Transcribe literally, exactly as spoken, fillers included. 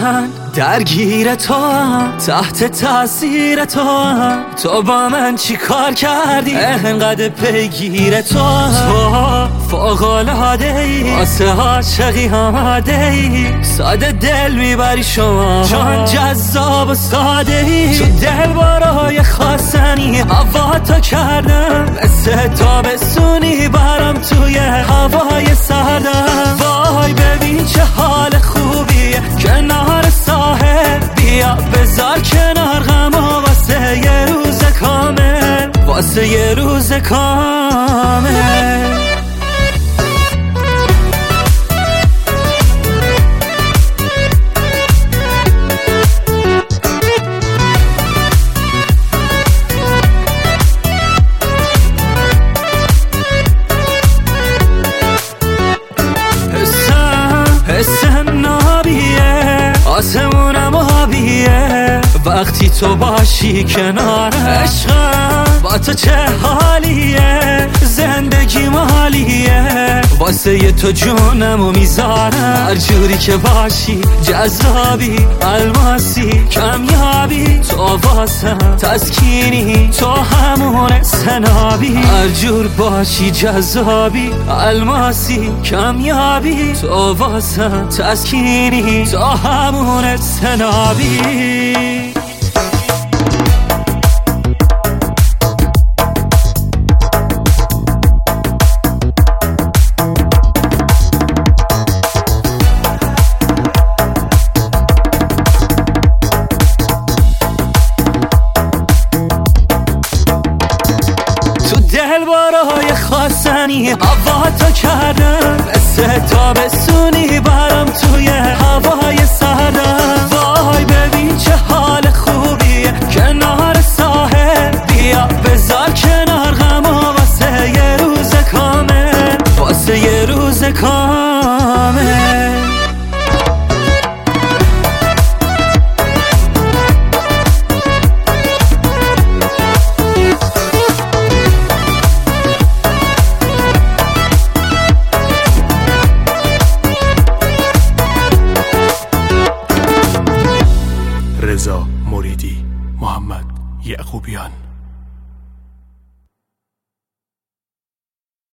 من درگیر تو هم، تحت تاثیر تو هم. تو با من چی کار کردی انقدر پیگیر تو هم. تو فوق‌العاده ای واسه عاشقی آماده ای، ساده دل میبری شما چون جذاب و ساده ای. تو دل بارای خواستنی هوا تا کردم، مثل تابستونی برام توی هوای سردم. وای ببین چه حال خوبیه کنار ساحل، بیا بذار کنار غمو واسه یه روز کامل، واسه یه روز کامل. حسم نابیه آسمونم آبیه، وقتی تو باشی کنار عشقم. با تو چه حالیه زندگی مالیه، واسه ی تو جونمو میذارم. هر جوری که باشی جذابی الماسی کمیابی، تو واسم تسکینی تو همون سنابی. هر جور باشی جذابی الماسی کمیابی، تو واسم تسکینی تو همون سنابی. دل بارای خواستنی هوا تا کردم، مثل تابستونی برام توی هوای سردم.